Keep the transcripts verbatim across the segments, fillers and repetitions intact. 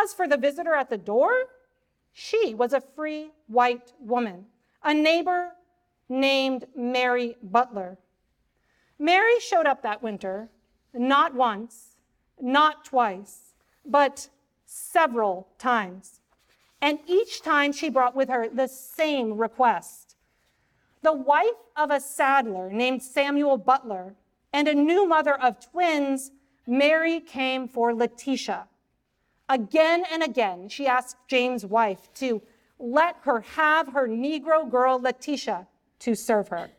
As for the visitor at the door, she was a free white woman, a neighbor named Mary Butler. Mary showed up that winter, not once, not twice, but several times. And each time she brought with her the same request. The wife of a saddler named Samuel Butler and a new mother of twins, Mary came for Letitia. Again and again, she asked James' wife to let her have her Negro girl, Letitia, to serve her.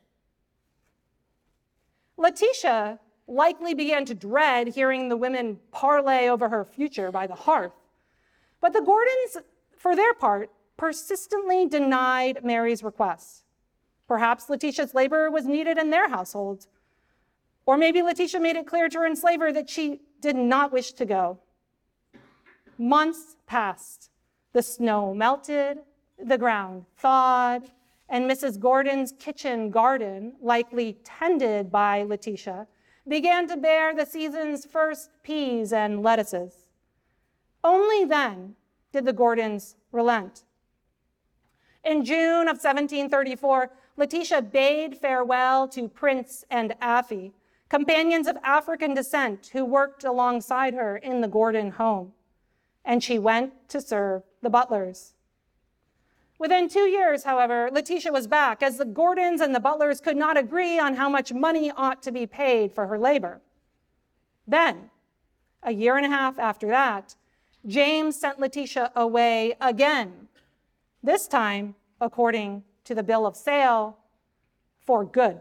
Letitia likely began to dread hearing the women parley over her future by the hearth. But the Gordons, for their part, persistently denied Mary's request. Perhaps Letitia's labor was needed in their household. Or maybe Letitia made it clear to her enslaver that she did not wish to go. Months passed. The snow melted, the ground thawed, and Missus Gordon's kitchen garden, likely tended by Letitia, began to bear the season's first peas and lettuces. Only then did the Gordons relent. In June of seventeen thirty-four, Letitia bade farewell to Prince and Affie, companions of African descent who worked alongside her in the Gordon home, and she went to serve the Butlers. Within two years, however, Letitia was back, as the Gordons and the Butlers could not agree on how much money ought to be paid for her labor. Then, a year and a half after that, James sent Letitia away again, this time, according to the bill of sale, for good.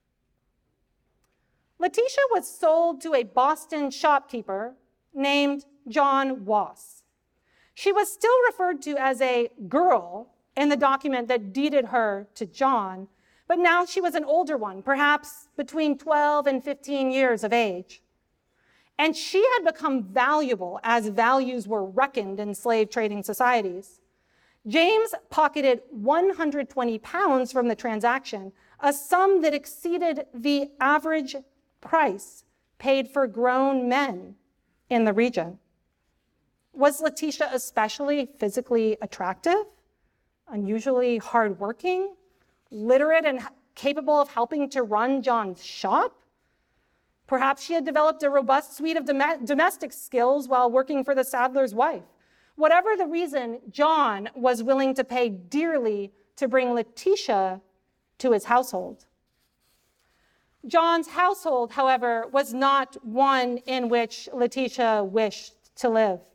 Letitia was sold to a Boston shopkeeper named John Wass. She was still referred to as a girl in the document that deeded her to John, but now she was an older one, perhaps between twelve and fifteen years of age. And she had become valuable as values were reckoned in slave trading societies. James pocketed one hundred twenty pounds from the transaction, a sum that exceeded the average price paid for grown men in the region. Was Letitia especially physically attractive, unusually hardworking, literate, and capable of helping to run John's shop? Perhaps she had developed a robust suite of dom- domestic skills while working for the saddler's wife. Whatever the reason, John was willing to pay dearly to bring Letitia to his household. John's household, however, was not one in which Letitia wished to live.